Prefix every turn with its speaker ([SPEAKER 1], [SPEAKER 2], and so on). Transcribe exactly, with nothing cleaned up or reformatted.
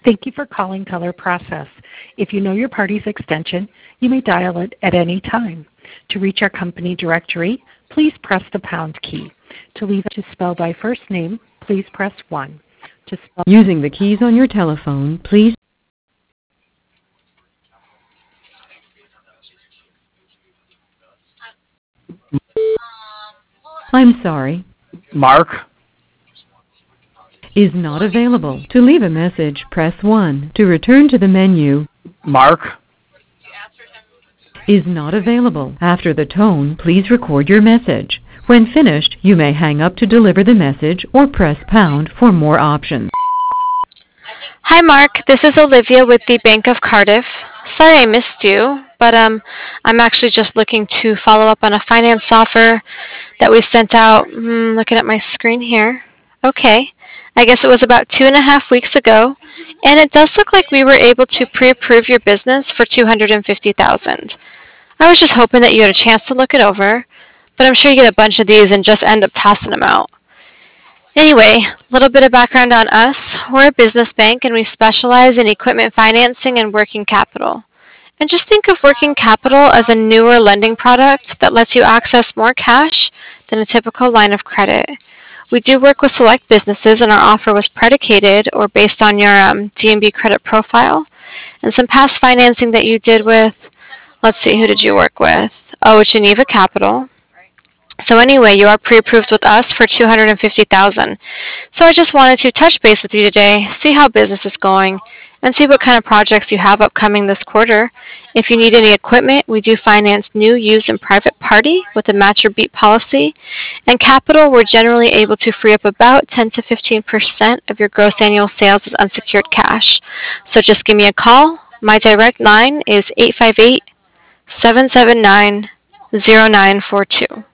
[SPEAKER 1] Thank you for calling Color Process. If you know your party's extension, you may dial it at any time. To reach our company directory, please press the pound key. To leave it to spell by first name, please press one. To spell
[SPEAKER 2] Using the keys on your telephone, please. I'm sorry.
[SPEAKER 3] Mark.
[SPEAKER 2] Is not available. To leave a message, press one. To return to the menu,
[SPEAKER 3] Mark.
[SPEAKER 2] is not available. After the tone, please record your message. When finished, you may hang up to deliver the message or press pound for more options.
[SPEAKER 4] Hi, Mark. This is Olivia with the Bank of Cardiff. Sorry I missed you, but um, I'm actually just looking to follow up on a finance offer that we sent out. Mm, looking at my screen here. Okay. I guess it was about two and a half weeks ago, and it does look like we were able to pre-approve your business for two hundred fifty thousand dollars. I was just hoping that you had a chance to look it over, but I'm sure you get a bunch of these and just end up tossing them out. Anyway, a little bit of background on us. We're a business bank and we specialize in equipment financing and working capital. And just think of working capital as a newer lending product that lets you access more cash than a typical line of credit. We do work with select businesses and our offer was predicated or based on your um, D N B credit profile and some past financing that you did with, let's see, who did you work with? Oh, Geneva Capital. So anyway, you are pre-approved with us for two hundred fifty thousand dollars. So I just wanted to touch base with you today, see how business is going, and see what kind of projects you have upcoming this quarter. If you need any equipment, we do finance new, used, and private party with a match or beat policy. And capital, we're generally able to free up about ten to fifteen percent of your gross annual sales as unsecured cash. So just give me a call. My direct line is eight five eight, seven seven nine, zero nine four two.